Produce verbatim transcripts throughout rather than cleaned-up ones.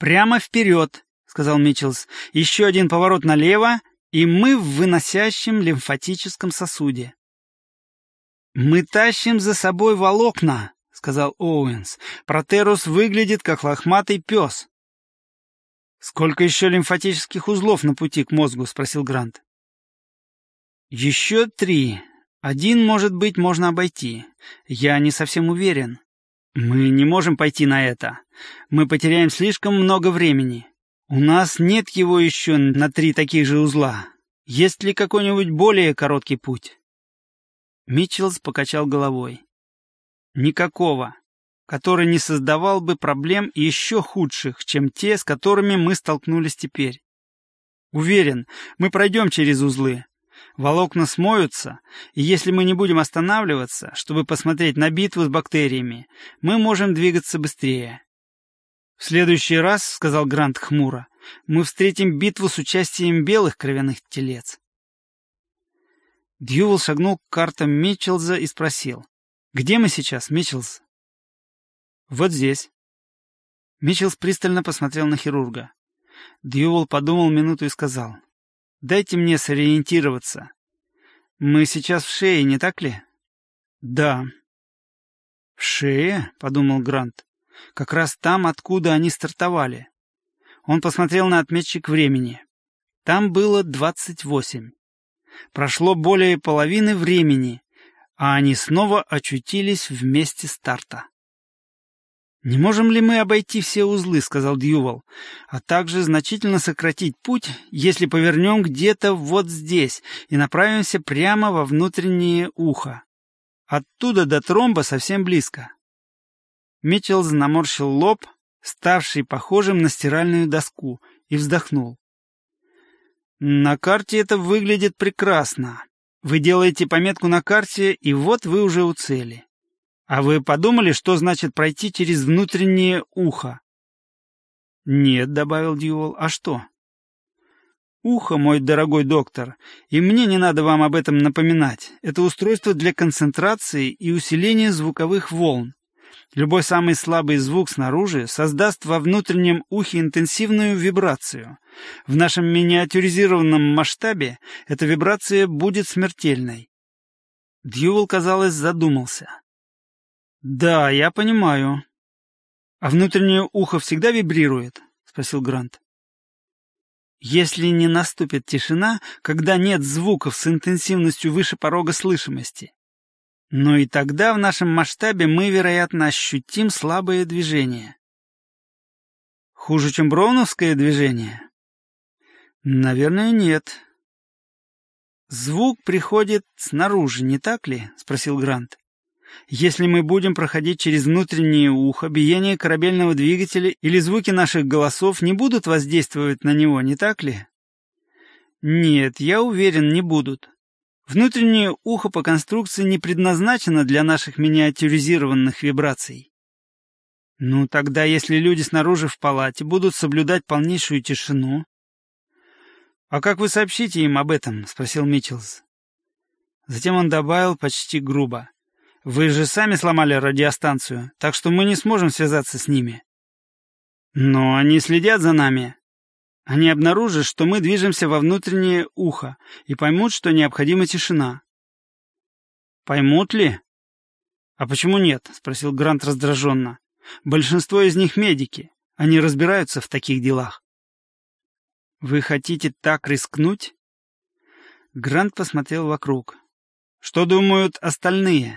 «Прямо вперед», — сказал Митчелс. «Еще один поворот налево, и мы в выносящем лимфатическом сосуде». «Мы тащим за собой волокна», — сказал Оуэнс. «Протерус выглядит как лохматый пес». «Сколько еще лимфатических узлов на пути к мозгу?» — спросил Грант. «Еще три. Один, может быть, можно обойти. Я не совсем уверен. Мы не можем пойти на это. Мы потеряем слишком много времени. У нас нет его еще на три таких же узла. Есть ли какой-нибудь более короткий путь?» Митчелс покачал головой. «Никакого, который не создавал бы проблем еще худших, чем те, с которыми мы столкнулись теперь. Уверен, мы пройдем через узлы. Волокна смоются, и если мы не будем останавливаться, чтобы посмотреть на битву с бактериями, мы можем двигаться быстрее». «В следующий раз, — сказал Грант хмуро, — мы встретим битву с участием белых кровяных телец». Дьювелл шагнул к картам Митчелса и спросил: «Где мы сейчас, Митчелс?» «Вот здесь». Митчелс пристально посмотрел на хирурга. Дьювелл подумал минуту и сказал: «Дайте мне сориентироваться. Мы сейчас в шее, не так ли?» «Да». «В шее?» — подумал Грант. «Как раз там, откуда они стартовали». Он посмотрел на отметчик времени. Там было двадцать восемь. Прошло более половины времени, а они снова очутились в месте старта. «Не можем ли мы обойти все узлы, — сказал Дьювелл, — а также значительно сократить путь, если повернем где-то вот здесь и направимся прямо во внутреннее ухо? Оттуда до тромба совсем близко». Митчелс наморщил лоб, ставший похожим на стиральную доску, и вздохнул. «На карте это выглядит прекрасно. Вы делаете пометку на карте, и вот вы уже у цели. А вы подумали, что значит пройти через внутреннее ухо?» «Нет», — добавил Дьювелл, — «а что?» «Ухо, мой дорогой доктор, и мне не надо вам об этом напоминать. Это устройство для концентрации и усиления звуковых волн. Любой самый слабый звук снаружи создаст во внутреннем ухе интенсивную вибрацию. В нашем миниатюризированном масштабе эта вибрация будет смертельной». Дьювелл, казалось, задумался. «Да, я понимаю». «А внутреннее ухо всегда вибрирует?» — спросил Грант. «Если не наступит тишина, когда нет звуков с интенсивностью выше порога слышимости. Но и тогда в нашем масштабе мы, вероятно, ощутим слабое движение». «Хуже, чем броуновское движение?» «Наверное, нет». «Звук приходит снаружи, не так ли?» — спросил Грант. «Если мы будем проходить через внутреннее ухо, биение корабельного двигателя или звуки наших голосов не будут воздействовать на него, не так ли?» «Нет, я уверен, не будут. Внутреннее ухо по конструкции не предназначено для наших миниатюризированных вибраций». «Ну, тогда, если люди снаружи в палате будут соблюдать полнейшую тишину...» «А как вы сообщите им об этом?» — спросил Митчелс. Затем он добавил почти грубо: «Вы же сами сломали радиостанцию, так что мы не сможем связаться с ними». «Но они следят за нами. Они обнаружат, что мы движемся во внутреннее ухо, и поймут, что необходима тишина». «Поймут ли?» «А почему нет?» — спросил Грант раздраженно. «Большинство из них медики. Они разбираются в таких делах». «Вы хотите так рискнуть?» Грант посмотрел вокруг. «Что думают остальные?»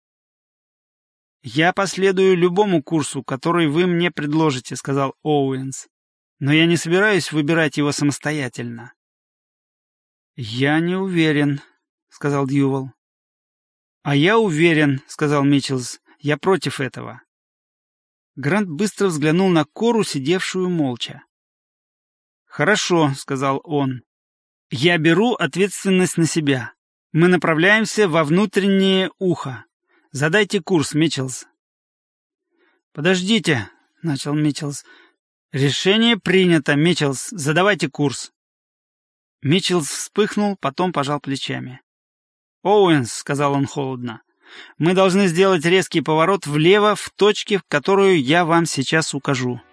«Я последую любому курсу, который вы мне предложите», — сказал Оуэнс. «Но я не собираюсь выбирать его самостоятельно». «Я не уверен», — сказал Дьювелл. «А я уверен», — сказал Митчелс. «Я против этого». Грант быстро взглянул на Кору, сидевшую молча. «Хорошо», — сказал он. «Я беру ответственность на себя. Мы направляемся во внутреннее ухо. Задайте курс, Митчелс». «Подождите», — начал Митчелс. «Решение принято, Митчелс. Задавайте курс». Митчелс вспыхнул, потом пожал плечами. «Оуэнс», — сказал он холодно, — «мы должны сделать резкий поворот влево в точке, в которую я вам сейчас укажу».